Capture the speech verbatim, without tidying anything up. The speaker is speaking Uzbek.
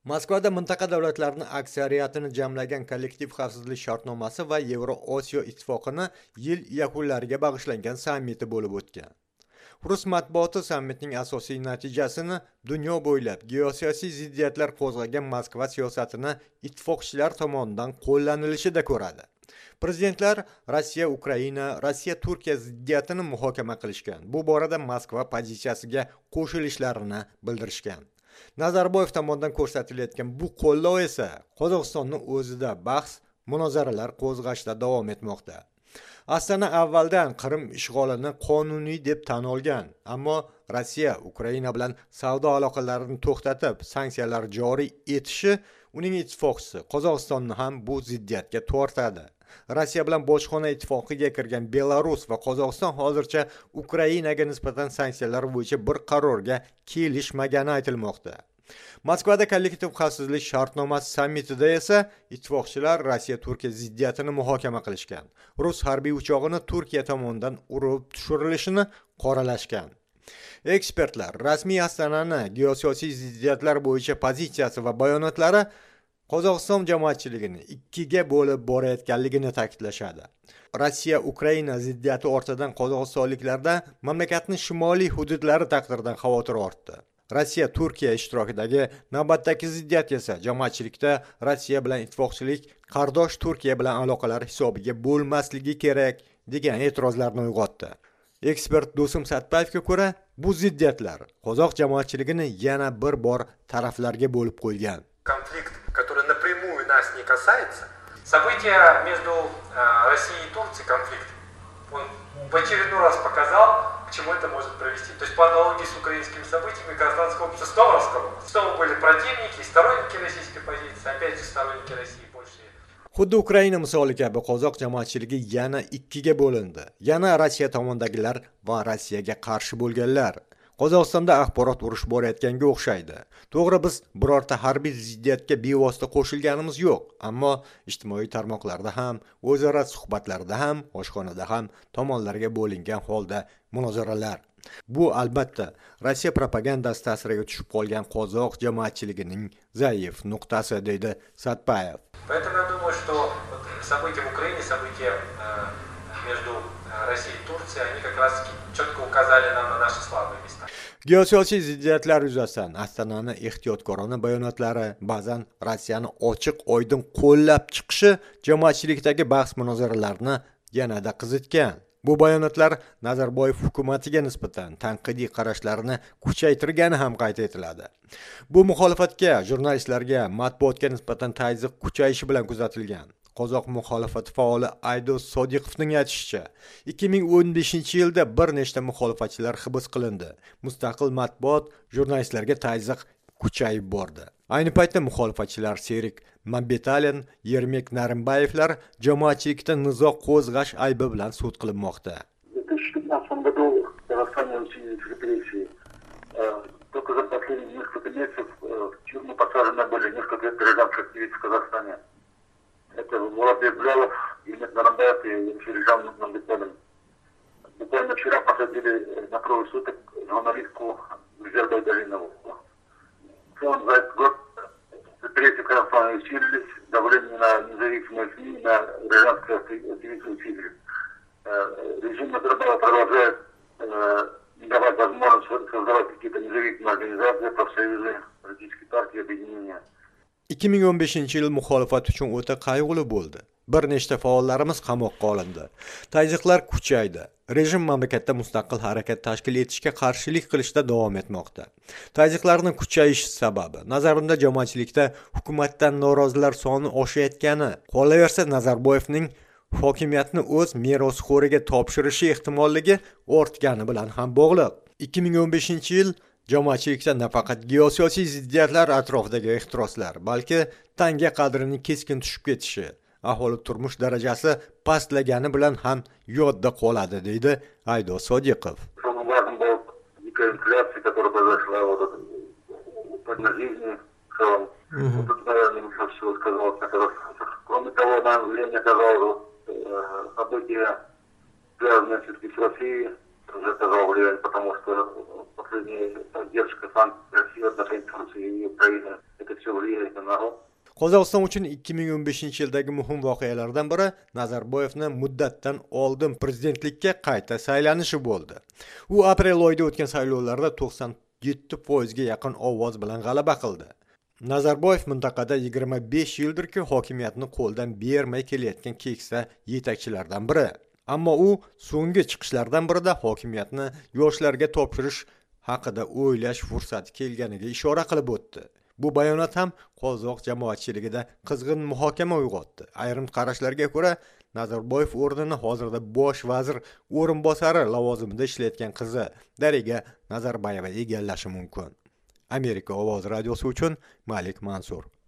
Moskvada mintaqa davlatlarining aksariyatini jamlagan kollektiv xavfsizlik shartnomasi va Yevroosiyo ittifoqini yil yakunlariga bag'ishlangan sammiti bo'lib o'tgan. Rus matbuoti sammitning asosiy natijasini dunyo bo'ylab geosiyosiy ziddiyatlar qo'zg'agan Moskva siyosatini ittifoqchilar tomonidan qo'llanilishida ko'radi. Prezidentlar Rossiya Ukraina, Rossiya Turkiya ziddiyatini muhokama qilishgan. Bu borada Moskva pozitsiyasiga qo'shilishlarini bildirishgan. Nazarboyev tomonidan ko'rsatilayotgan bu qo'llov esa Qozog'istonning o'zida bahs, munozaralar qo'zg'ashda davom etmoqda. Astana avvaldan Qrim ishg'olini qonuniy deb tan olgan, ammo Rossiya Ukraina bilan savdo aloqalarini to'xtatib, sanksiyalar joriy etishi uning ittifoqchisi Qozog'istonni ham bu ziddiyatga tortadi. Rossiya bilan bojxona ittifoqiga kirgan Belarus va Qozog'iston hozircha Ukrainaga nisbatan sanksiyalar bo'yicha bir qarorga kelishmagani aytilmoqda. Moskvada kollektiv xavfsizlik shartnomasi sammitida esa ittifoqchilar Rossiya Turkiya ziddiyatini muhokama qilishgan. Rus harbiy uchog'ini Turkiya tomonidan urib tushirilishini qoralashgan. Ekspertlar rasmiy Astanani geosiyosiy ziddiyatlar bo'yicha pozitsiyasi va bayonotlari Qozog'iston jamoatchiligini ikkiga bo'lib borayotganligini ta'kidlashadi. Rossiya Ukraina ziddiyati ortidan qozog'istonliklarda mamlakatning shimoliy hududlari taqdiridan xavotir ortdi. Rossiya Turkiya ishtirokidagi navbatdagi ziddiyat esa jamoatchilikda Rossiya bilan ittifoqchilik qardosh Turkiya bilan aloqalar hisobiga bo'lmasligi kerak degan e'tirozlarni uyg'otdi. Ekspert Do'sim Satpayevga ko'ra, bu ziddiyatlar qozoq jamoatchiligini yana bir bor taraflarga bo'lib qo'ygan. Конфликт, который напрямую нас не касается. События между э, Россией и Турцией, конфликт, он в очередной раз показал, к чему это может привести. То есть по аналогии с украинскими событиями гражданское общество снова раскололось. Снова были противники и сторонники российской позиции, опять же сторонники России больше. Xuddi Ukraina misoli kabi qozoq jamoatchiligi yana ikkiga bo'lindi. Yana Rossiya tomondagilar va Rossiyaga qarshi bo'lganlar. Qozog'istonda axborot urush borayotganga o'xshaydi. To'g'ri, biz birorta harbiy ziddiyatga bevosita qo'shilganimiz yo'q, ammo ijtimoiy tarmoqlarda ham, o'zaro suhbatlarda ham, oshxonada ham tomonlarga bo'lingan holda munozaralar. Bu albatta Rossiya propagandasi ta'siriga tushib qolgan qozoq jamoatchiligining zaif nuqtasi, deydi Satpayev. Поэтому я думаю, что события в Украине, события между Россией и Турцией, они как раз четко указали нам на наши слабые места. Geosiyosiy ziddiyatlar yuzasidan Astanani ehtiyotkorona bayonotlari, ba'zan Rossiyani ochiq oydin qo'llab chiqishi jamoatchilikdagi bahs munozaralarni yanada qizitgan. Bu bayonotlar Nazarboyev hukumatiga nisbatan tanqidiy qarashlarini kuchaytirgani ham qayd etiladi. Bu muxolifatga, jurnalistlarga, matbuotga nisbatan tazyiq kuchayishi bilan kuzatilgan. Qozoq muxolifati faoli Aydos Sodiqovning aytishicha, ikki ming o'n beshinchi yilda bir nechta muxolifatchilar hibs qilindi. Mustaqil matbuot jurnalistlarga tazyiq kuchayib bordi. Ayni paytda muxolifatchilar Serik Mambetalen, Yermek Narimbayevlar jamoatchilikda nizo qo'zg'ash aybi bilan sud qilinmoqda. В две тысячи пятнадцатом году в Казахстане усилились репрессии. Только за последние несколько месяцев в тюрьму посажены были несколько гражданских активистов в Казахстане. Это Мурабек Блялов, Ермек Наримбаев и Шерижан Мамбеталин. Буквально вчера посадили на трое суток журналистку Гульзер Байдалинову. Он за этот год репрессии в Казахстане усилились, давление на независимые СМИ, на гражданские активисты усилились. Режим Назарбаева продолжает не давать возможность создавать какие-то независимые организации, профсоюзы, политические партии, объединения. ikki ming o'n beshinchi yil muxolifat uchun o'ta qayg'uli bo'ldi. Bir nechta faollarimiz qamoqqa olindi. Tazyiqlar kuchaydi. Rejim mamlakatda mustaqil harakat tashkil etishga qarshilik qilishda davom etmoqda. Tazyiqlarning kuchayishi sababi nazarimda jamoatchilikda hukumatdan norozilar soni oshayotgani, qolaversa Nazarboyevning hokimiyatni o'z merosxo'riga topshirishi ehtimolligi ortgani bilan ham bog'liq. ikki ming o'n beshinchi yil jamoatchilikda nafaqat geosiyosiy ziddiyatlar atrofidagi ehtiroslar, balki tanga qadrining keskin tushib ketishi, aholi turmush darajasi pastlagani bilan ham yodda qoladi, deydi Aydos Sodiqov. Кроме того, нам влияние оказало события, связанные все-таки с Россией, тоже оказало влияние, потому что последняя поддержка санкций России в отношении Турции и Украины, это все влияет на народ. Qozog'iston uchun ikki ming o'n beshinchi yildagi muhim voqealardan biri Nazarboyevni muddatdan oldin prezidentlikka qayta saylanishi bo'ldi. U aprel oyida o'tgan saylovlarda to'qson yetti foizga yaqin ovoz bilan g'alaba qildi. Nazarboyev mintaqada yigirma besh yildirki hokimiyatni qo'ldan bermay kelayotgan keksa yetakchilardan biri. Ammo u so'nggi chiqishlardan birida hokimiyatni yoshlarga topshirish haqida o'ylash fursati kelganiga ishora qilib o'tdi. Bu bayonot ham qozoq jamoatchiligida qizg'in muhokama uyg'otdi. Ayrim qarashlarga ko'ra, Nazarboyev o'rnini hozirda bosh vazir o'rinbosari lavozimida ishlayotgan qizi Dariga Nazarbayeva egallashi mumkin. Amerika ovozi radiosi uchun Malik Mansur.